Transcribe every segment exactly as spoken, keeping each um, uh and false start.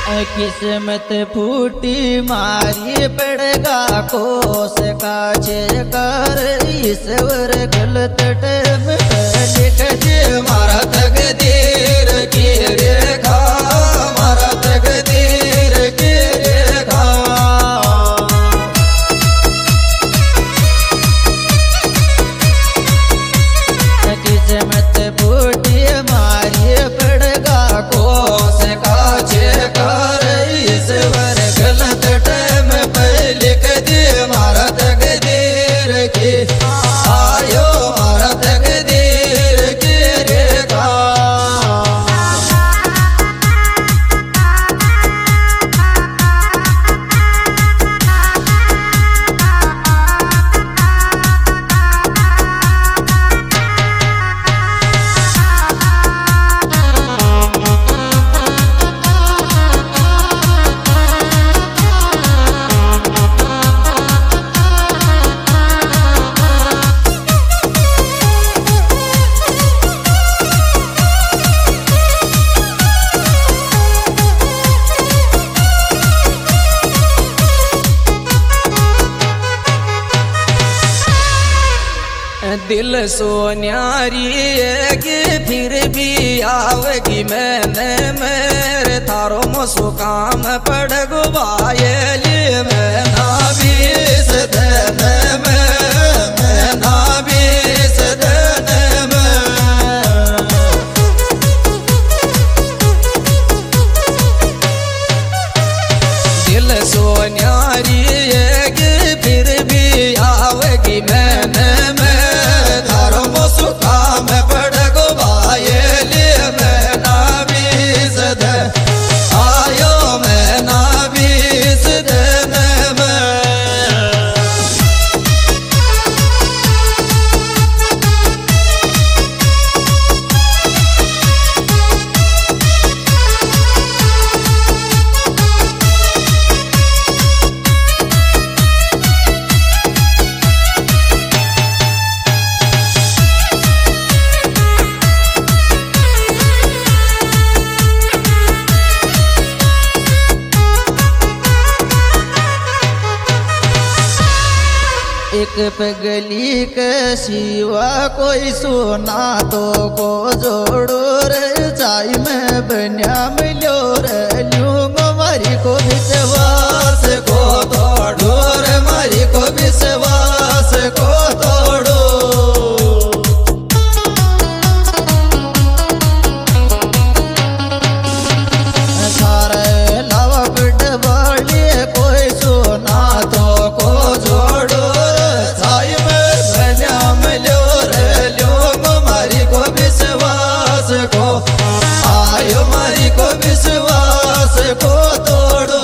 किस्मत फूटी मारी पड़ेगा कोस काछे कर ईश्वर गलत टम लिख दे मारा तकदीर की रेखा मारा तकदीर की रेखा। किस्मत फूटी मारी पड़ेगा कोस काछे कर ईश्वर गलत टाइम पे लिख दे मारा तकदीर की आयो मारा तकदीर की रेखा। दिल सोन्यारी कि फिर भी आवेगी मैंने मेरे थारो मसो काम पड़ गुबायली मैं ना बीस दिन में मैं ना बीस दिन में। दिल सोन्यारी कि फिर भी आवेगी मैंने काम पड़ गुबायली मैं ना बीस दिन आयो मैं ना बीस दिन में। एक पगली के सिवा कोई सुना तो को जोड़ो रे चाई में बनिया मिलो रे ल्यूंग मारी को विश्वास को तोड़ो रे मारी को विश्वास को तोड़ो। सारे लावा पिट बाली कोई सुना तो को जोड़ो को आयो मारी को विश्वास को तोड़ो।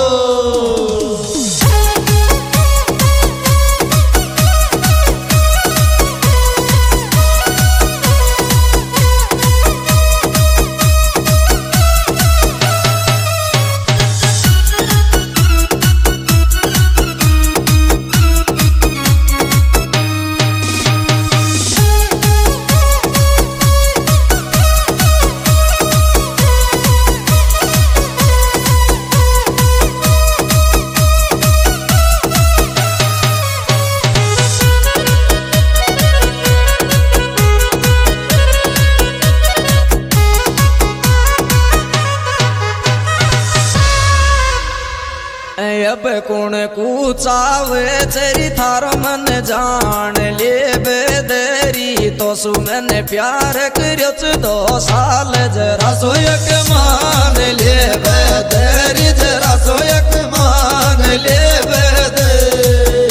अब कौन कूचावे तेरी थारो मन जान ले बेदरी तो सुमन प्यार करियो दो साल जरा सोयक मान ले बेदरी जरा सोयक मान ले बेदरी।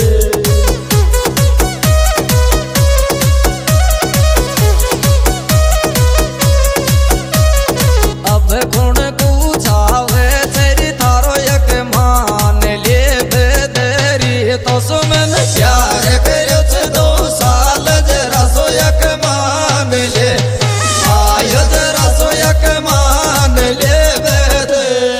अब कौन कूचावे तेरी थारो यक मान तो सुमन प्यार करियो दो साल जरा सोयक मान ले आयो जरा सोयक मान ले बेदरी।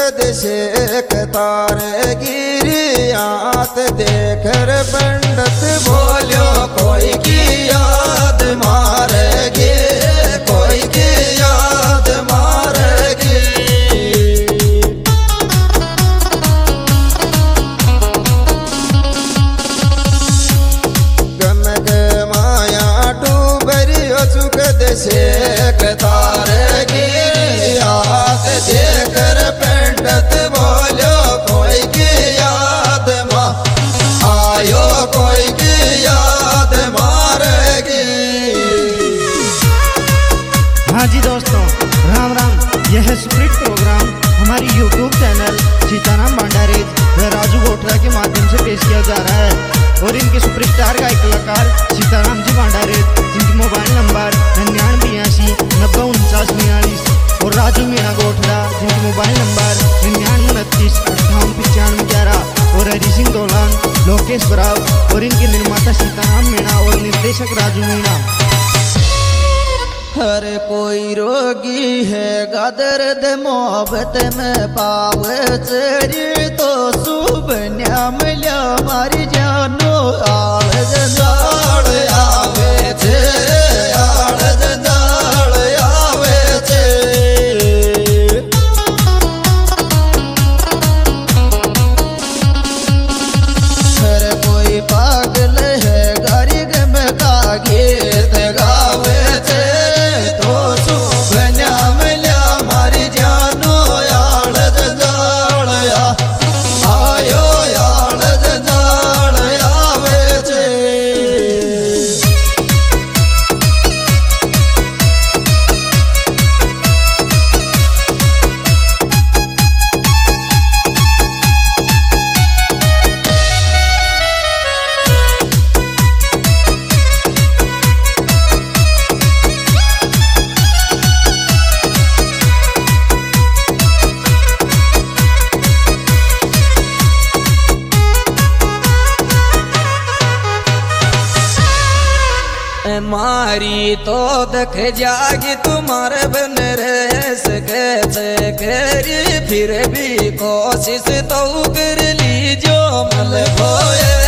देशे तारे गिरियात देखर पंडित बोलो कोई की याद मारेगी, कोई की याद मारेगी। गमग माया डूबरियो सुख देशे तारे गिरियात देखर पंडित बोलो कोई की याद मां आयो, कोई की याद मारेगी। हाँ जी दोस्तों, राम राम। यह स्प्रिट प्रोग्राम हमारी यूट्यूब चैनल सीताराम भंडारेज व राजू गोठरा के माध्यम से पेश किया जा रहा है और इनके सुपरस्टार गायक कलाकार सीताराम जी भंडारेज, जिनकी मोबाइल नंबर निन्यानवे बयासी नब्बे उनचास बयालीस, और राजू मीणा गोठरा, जिनकी मोबाइल नंबर निन्यानवे उनतीस अट्ठावन पचानवे ग्यारह, और हरी सिंह दोलान, लोकेश बराव, और इनके निर्माता सीताराम मीणा और निर्देशक राजू मीणा। हर कोई रोगी है दर्द मोहब्बत में पावे चेरी तो सुबन्या मिल्या मारी जानो आल जंजाल आवे छे, आल जंजाल आवे छे। हर कोई पागल है गरीब में का गीत गावे छे तो सुबन्या मिल्या मारी जानो आल जंजाल आयो, आल जंजाल आवे छे। मारी तो देख जागी तुम्हारे बन रे सके करी, फिर भी कोशिश तो कर ली जो मल होए।